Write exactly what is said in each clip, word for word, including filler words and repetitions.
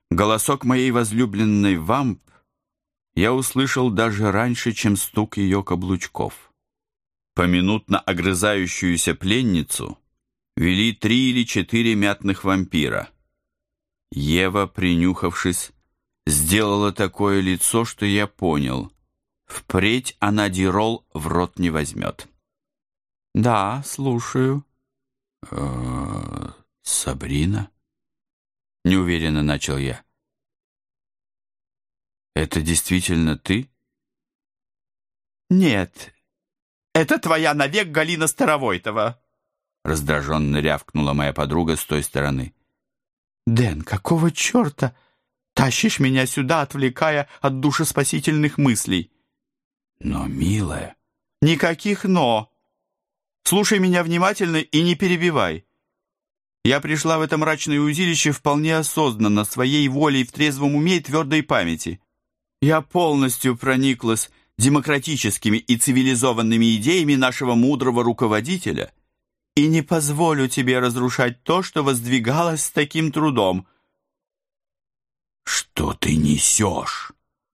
Голосок моей возлюбленной вамп я услышал даже раньше, чем стук ее каблучков. Поминутно огрызающуюся пленницу вели три или четыре мятных вампира. Ева, принюхавшись, сделала такое лицо, что я понял. Впредь она дирол в рот не возьмет. «Да, слушаю». «Э-э, Сабрина?» — неуверенно начал я. «Это действительно ты?» «Нет, это твоя навек Галина Старовойтова», — раздраженно рявкнула моя подруга с той стороны. «Дэн, какого черта тащишь меня сюда, отвлекая от душеспасительных мыслей?» «Но, милая...» «Никаких «но». Слушай меня внимательно и не перебивай. Я пришла в это мрачное узилище вполне осознанно, своей волей, в трезвом уме и твердой памяти. Я полностью прониклась демократическими и цивилизованными идеями нашего мудрого руководителя и не позволю тебе разрушать то, что воздвигалось с таким трудом». «Что ты несешь?»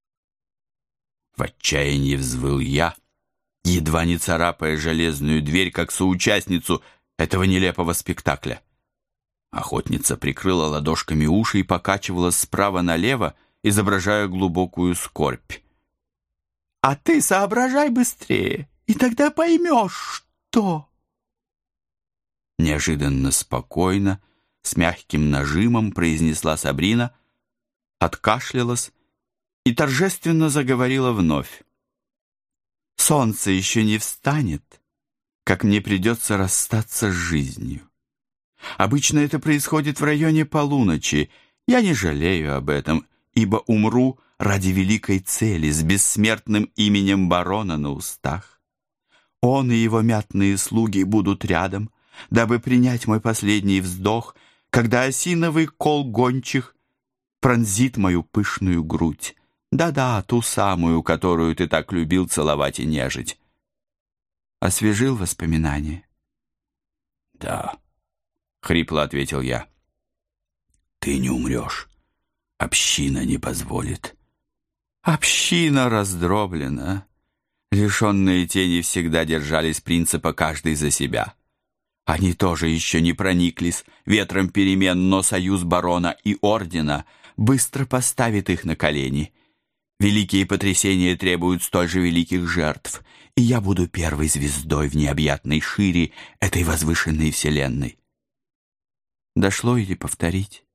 В отчаянии взвыл я, едва не царапая железную дверь, как соучастницу этого нелепого спектакля. Охотница прикрыла ладошками уши и покачивалась справа налево, изображая глубокую скорбь. «А ты соображай быстрее, и тогда поймешь, что...» Неожиданно спокойно, с мягким нажимом произнесла Сабрина, откашлялась и торжественно заговорила вновь. «Солнце еще не встанет, как мне придется расстаться с жизнью. Обычно это происходит в районе полуночи. Я не жалею об этом, ибо умру ради великой цели с бессмертным именем барона на устах. Он и его мятные слуги будут рядом, дабы принять мой последний вздох, когда осиновый кол гончих пронзит мою пышную грудь. Да-да, ту самую, которую ты так любил целовать и нежить». Освежил воспоминания? «Да», — хрипло ответил я. «Ты не умрешь. Община не позволит». «Община раздроблена». Лишенные тени всегда держались принципа «каждый за себя». Они тоже еще не прониклись ветром перемен, но союз барона и ордена быстро поставит их на колени. Великие потрясения требуют столь же великих жертв, и я буду первой звездой в необъятной шире этой возвышенной вселенной. Дошло или повторить?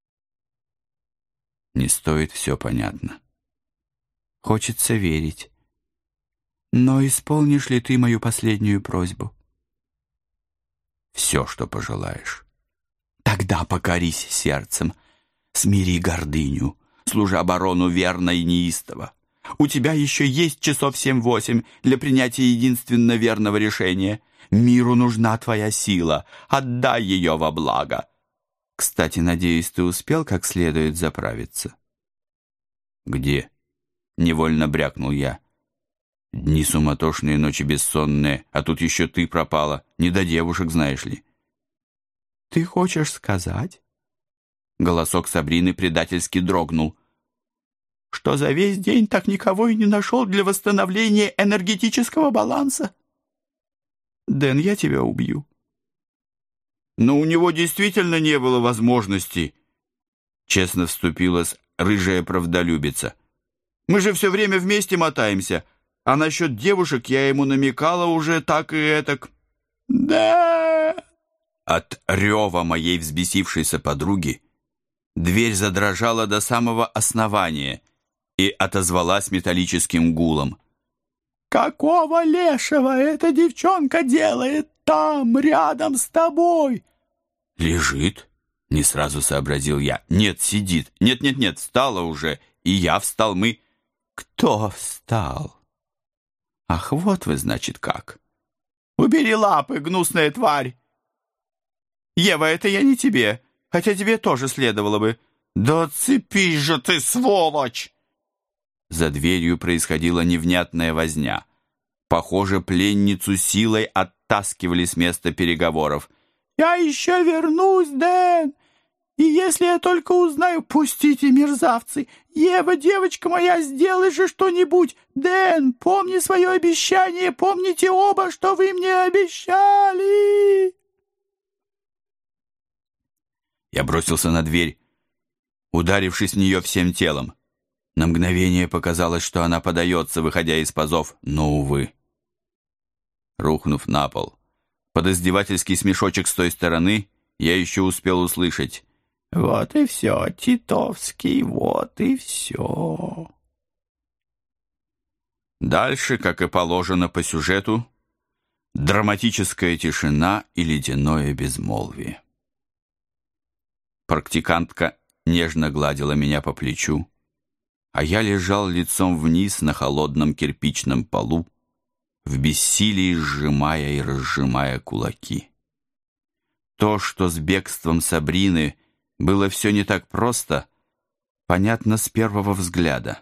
Не стоит, все понятно. Хочется верить. Но исполнишь ли ты мою последнюю просьбу? Все, что пожелаешь. Тогда покорись сердцем, смири гордыню, служа барону верно и неистово. У тебя еще есть часов семь-восемь для принятия единственно верного решения. Миру нужна твоя сила, отдай ее во благо. Кстати, надеюсь, ты успел как следует заправиться?» «Где?» — невольно брякнул я. «Дни суматошные, ночи бессонные, а тут еще ты пропала. Не до девушек, знаешь ли». «Ты хочешь сказать?» Голосок Сабрины предательски дрогнул. «Что за весь день так никого и не нашел для восстановления энергетического баланса? Дэн, я тебя убью». «Но у него действительно не было возможности», — честно вступилась рыжая правдолюбица. «Мы же все время вместе мотаемся, а насчет девушек я ему намекала уже так и этак». «Да!» От рева моей взбесившейся подруги дверь задрожала до самого основания и отозвалась металлическим гулом. «Какого лешего эта девчонка делает там, рядом с тобой?» «Лежит?» — не сразу сообразил я. «Нет, сидит. Нет-нет-нет, встала уже. И я встал, мы...» «Кто встал? Ах, вот вы, значит, как. Убери лапы, гнусная тварь!» «Ева, это я не тебе, хотя тебе тоже следовало бы». «Да цепись же ты, сволочь!» За дверью происходила невнятная возня. Похоже, пленницу силой оттаскивали с места переговоров. «Я еще вернусь, Дэн, И если я только узнаю, пустите, мерзавцы! Ева, девочка моя, сделай же что-нибудь! Дэн, помни свое обещание, помните оба, что вы мне обещали!» Я бросился на дверь, ударившись в нее всем телом. На мгновение показалось, что она подается, выходя из пазов, но, увы. Рухнув на пол, под издевательский смешочек с той стороны, я еще успел услышать: «Вот и все, Титовский, вот и все». Дальше, как и положено по сюжету, драматическая тишина и ледяное безмолвие. Практикантка нежно гладила меня по плечу, а я лежал лицом вниз на холодном кирпичном полу, в бессилии сжимая и разжимая кулаки. То, что с бегством Сабрины было все не так просто, понятно с первого взгляда.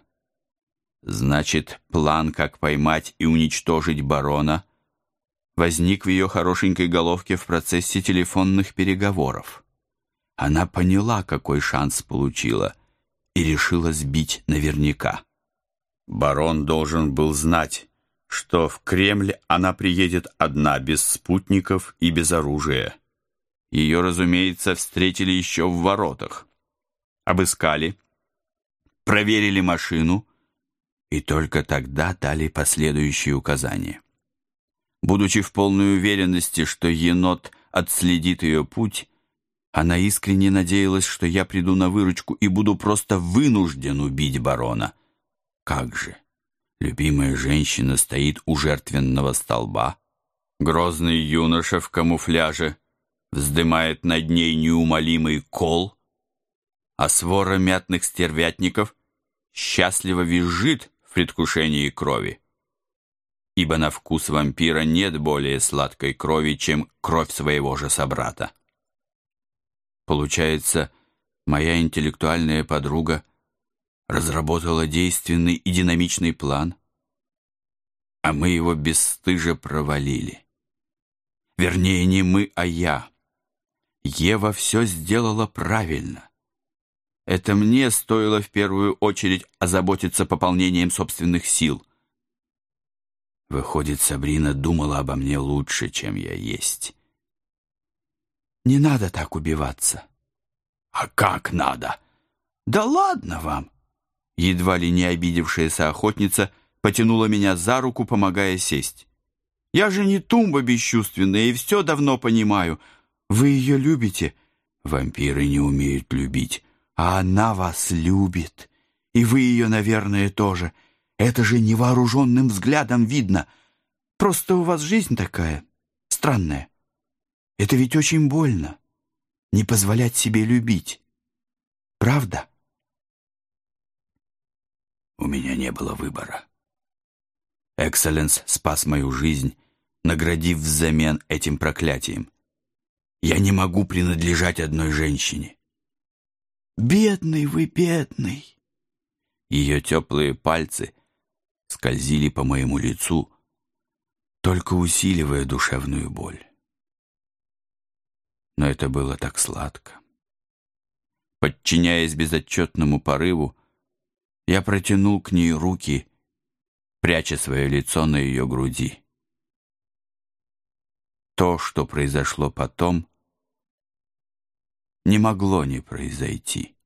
Значит, план, как поймать и уничтожить барона, возник в ее хорошенькой головке в процессе телефонных переговоров. Она поняла, какой шанс получила, и решила сбить наверняка. Барон должен был знать, что в Кремль она приедет одна, без спутников и без оружия. Ее, разумеется, встретили еще в воротах. Обыскали, проверили машину и только тогда дали последующие указания. Будучи в полной уверенности, что енот отследит ее путь, она искренне надеялась, что я приду на выручку и буду просто вынужден убить барона. Как же! Любимая женщина стоит у жертвенного столба. Грозный юноша в камуфляже вздымает над ней неумолимый кол, а свора мятных стервятников счастливо визжит в предвкушении крови. Ибо на вкус вампира нет более сладкой крови, чем кровь своего же собрата. Получается, моя интеллектуальная подруга разработала действенный и динамичный план, а мы его бесстыже провалили. Вернее, не мы, а я. Ева все сделала правильно. Это мне стоило в первую очередь озаботиться пополнением собственных сил. Выходит, Сабрина думала обо мне лучше, чем я есть. Не надо так убиваться. А как надо? Да ладно вам. Едва ли не обидевшаяся охотница потянула меня за руку, помогая сесть. Я же не тумба бесчувственная и все давно понимаю. Вы ее любите? Вампиры не умеют любить, а она вас любит. И вы ее, наверное, тоже. Это же невооруженным взглядом видно. Просто у вас жизнь такая странная. Это ведь очень больно. Не позволять себе любить. Правда? У меня не было выбора. Экселленс спас мою жизнь, наградив взамен этим проклятием. Я не могу принадлежать одной женщине. Бедный вы, бедный. Ее теплые пальцы скользили по моему лицу, только усиливая душевную боль. Но это было так сладко. Подчиняясь безотчетному порыву, я протянул к ней руки, пряча свое лицо на ее груди. То, что произошло потом, не могло не произойти.